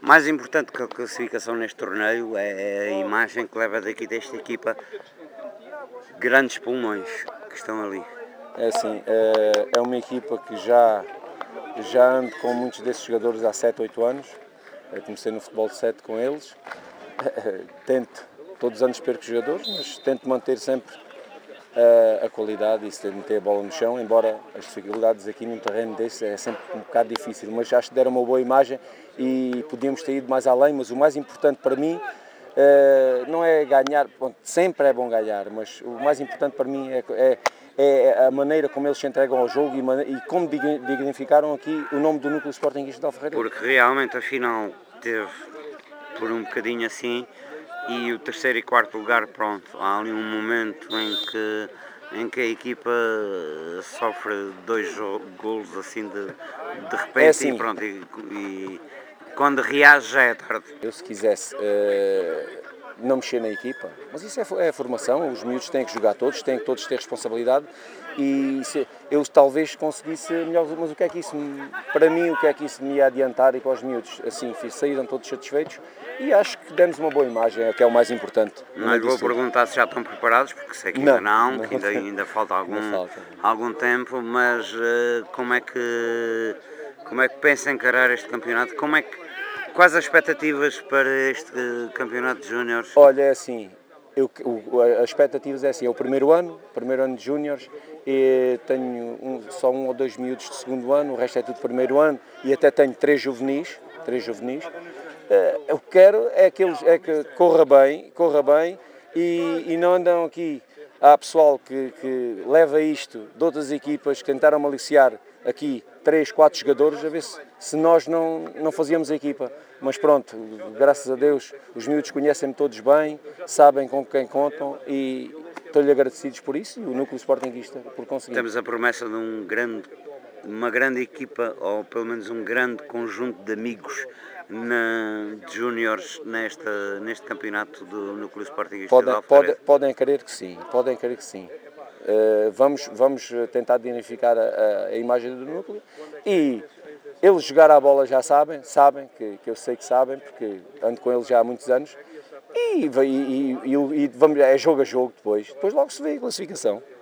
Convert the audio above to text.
Mais importante que a classificação neste torneio é a imagem que leva daqui desta equipa, grandes pulmões que estão ali. É assim, é uma equipa que já ando com muitos desses jogadores há 7, 8 anos. Eu comecei no futebol de 7 com eles. Tento, todos os anos perco jogadores, mas tento manter sempre a qualidade e se meter a bola no chão, embora as dificuldades aqui num terreno desse é sempre um bocado difícil, mas acho que deram uma boa imagem e podíamos ter ido mais além, mas o mais importante para mim não é ganhar, bom, sempre é bom ganhar, mas o mais importante para mim é a maneira como eles se entregam ao jogo e como dignificaram aqui o nome do Núcleo Sportinguista de Alferreira. Porque realmente a final teve por um bocadinho assim, e o terceiro e quarto lugar, pronto, há ali um momento em que a equipa sofre 2 golos assim de repente, assim, e pronto, e quando reage já é tarde. Eu se quisesse não mexer na equipa, mas isso é a formação, os miúdos têm que jogar todos, têm que todos ter responsabilidade e eu talvez conseguisse melhor, mas o que é que isso, para mim, o que é que isso me ia adiantar e para os miúdos, assim, saíram todos satisfeitos e acho que demos uma boa imagem, que é o mais importante. Não lhe vou perguntar se já estão preparados, porque sei que ainda não, que ainda falta algum tempo, mas como é que pensa encarar este campeonato? Quais as expectativas para este campeonato de júniores? Olha, é assim, as expectativas é assim, é o primeiro ano de júniores, e tenho só 1 ou 2 miúdos de segundo ano, o resto é tudo primeiro ano, e até tenho 3 juvenis. Eu quero é que corra bem e não andam aqui. Há pessoal que leva isto de outras equipas que tentaram maliciar aqui 3, 4 jogadores, a ver se nós não fazíamos a equipa. Mas pronto, graças a Deus, os miúdos conhecem-me todos bem, sabem com quem contam e estou-lhe agradecidos por isso e o Núcleo Sportinguista por conseguir. Temos a promessa de uma grande equipa, ou pelo menos um grande conjunto de amigos de júniores neste campeonato do Núcleo Sportinguista de Alferreira. Podem querer que sim. Vamos tentar dignificar a imagem do núcleo e eles jogar a bola já sabem que eu sei que sabem, porque ando com eles já há muitos anos e é jogo a jogo depois logo se vê a classificação.